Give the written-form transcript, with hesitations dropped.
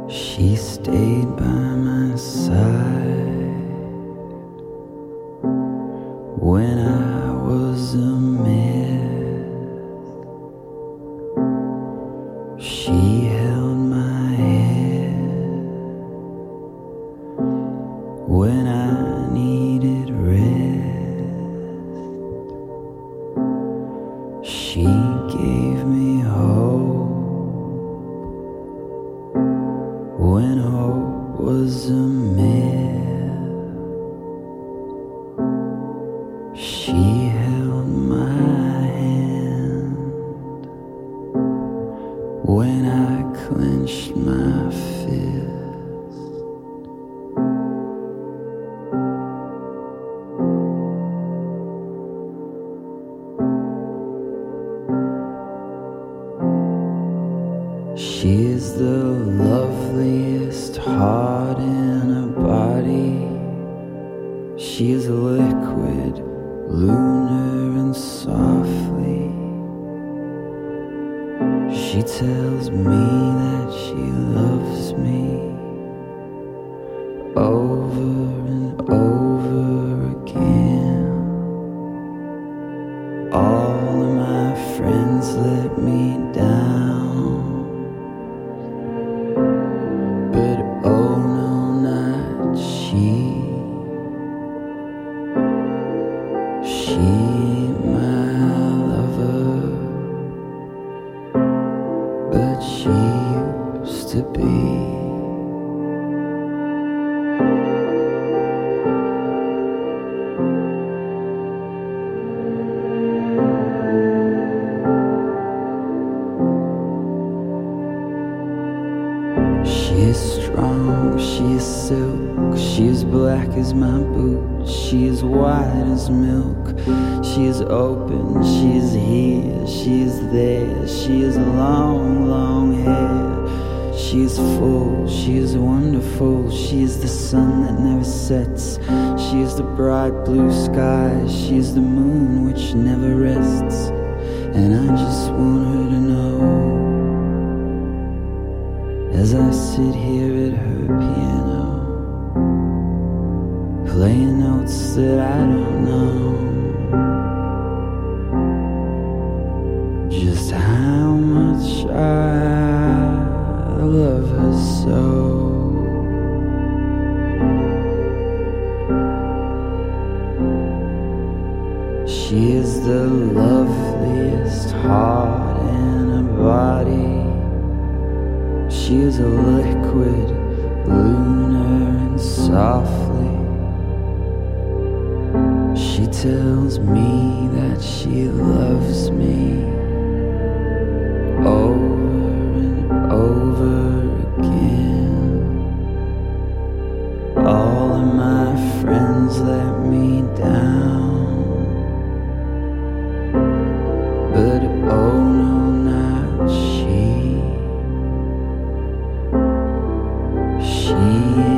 She stayed by my side when I was a mess. She held my head when I needed rest. She gave me hope when hope was a myth. She held my hand when I clenched my fist. She is the loveliest heart in a body. She is liquid, lunar and softly. She tells me that she loves me over and over again. All of my friends let me down, but oh no, not she. She ain't my lover, but she used to be. She is strong, she is silk, she is black as my boots, she is white as milk, she is open, she is here, she is there, she is long, long hair, she is full, she is wonderful, she is the sun that never sets, she is the bright blue sky, she is the moon which never rests, and I just want her to know. As I sit here at her piano, playing notes that I don't know, just how much I love her so. She is the loveliest heart in a body. She is a liquid, lunar and softly. She tells me that she loves me over and over again. All of my friends let me down, but oh no, not she. She